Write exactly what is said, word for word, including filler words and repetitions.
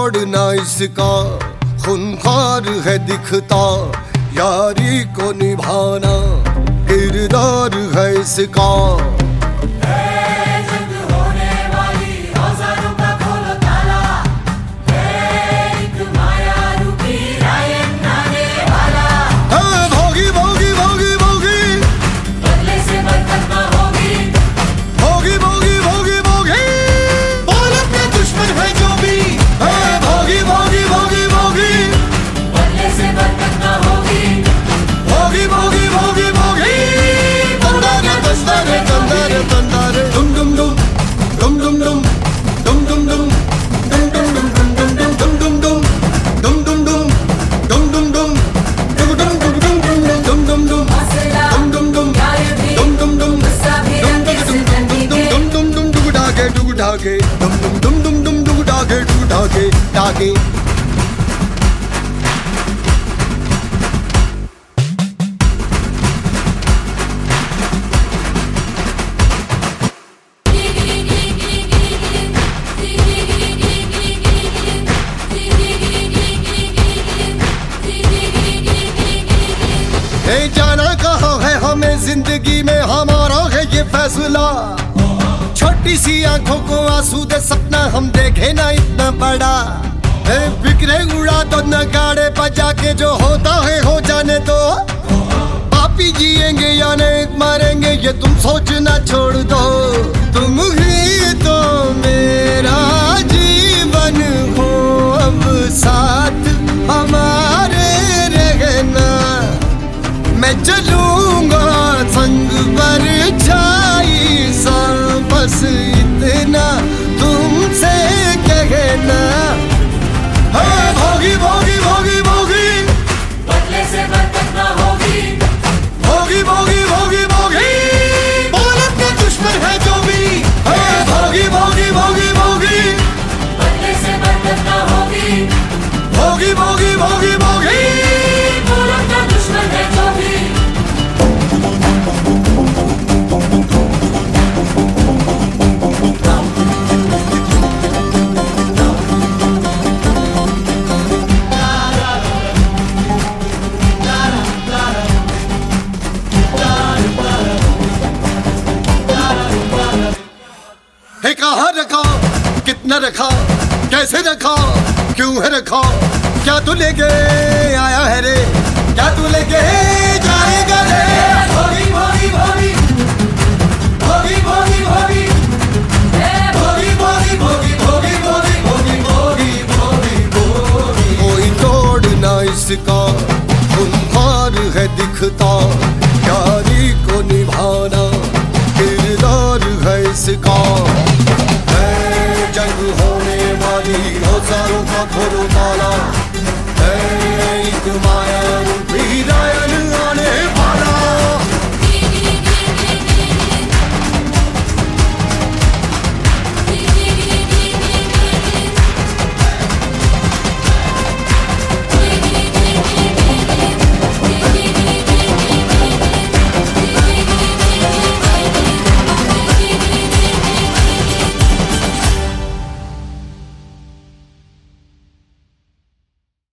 तोड़ना इसका खूंखार है दिखता, यारी को निभाना किरदार है इसका। डागे डुम डुम डुम डुम डुम डुम डागे डू डागे डागे। ए जाना कहाँ है हमें जिंदगी में, हमारा है ये फैसला। छोटी सी आंखों को आंसू दे सपना हम देखे ना इतना बड़ा। बिखरे उड़ा तो नगाड़े बजा के जो होता है हो जाने दो। पापी जिएंगे या नेक मरेंगे ये तुम सोचना छोड़ दो। तुम ही तो मेरा जीवन हो, अब साथ हमारे रहना। मैं चलूंगा संग परछाई सा, बस इतना तुमसे कहना। भोगी भोगी भोगी भोगी बदले से बरकत ना होगी। भोगी भोगी भोगी भोगी बोल अपने दुश्मन है जो भी। भोगी भोगी भोगी भोगी बदले से बरकत ना होगी। भोगी भोगी भोगी भोगी बोल अपना दुश्मन है जो भी। है कहाँ रखा, कितना रखा, कैसे रखा, क्यों है रखा, क्या तू लेके आया है रे, क्या तू लेके जाएगा रे। भोगी भोगी भोगी भोगी भोगी भोगी भोगी भोगी भोगी भोगी भोगी भोगी भोगी भोगी। कोई तोड़ना इसका खूंखार है दिखता, यारी को निभाना किरदार है इसका। जंग होने वाली औजारों का खोलो ताला, एक माया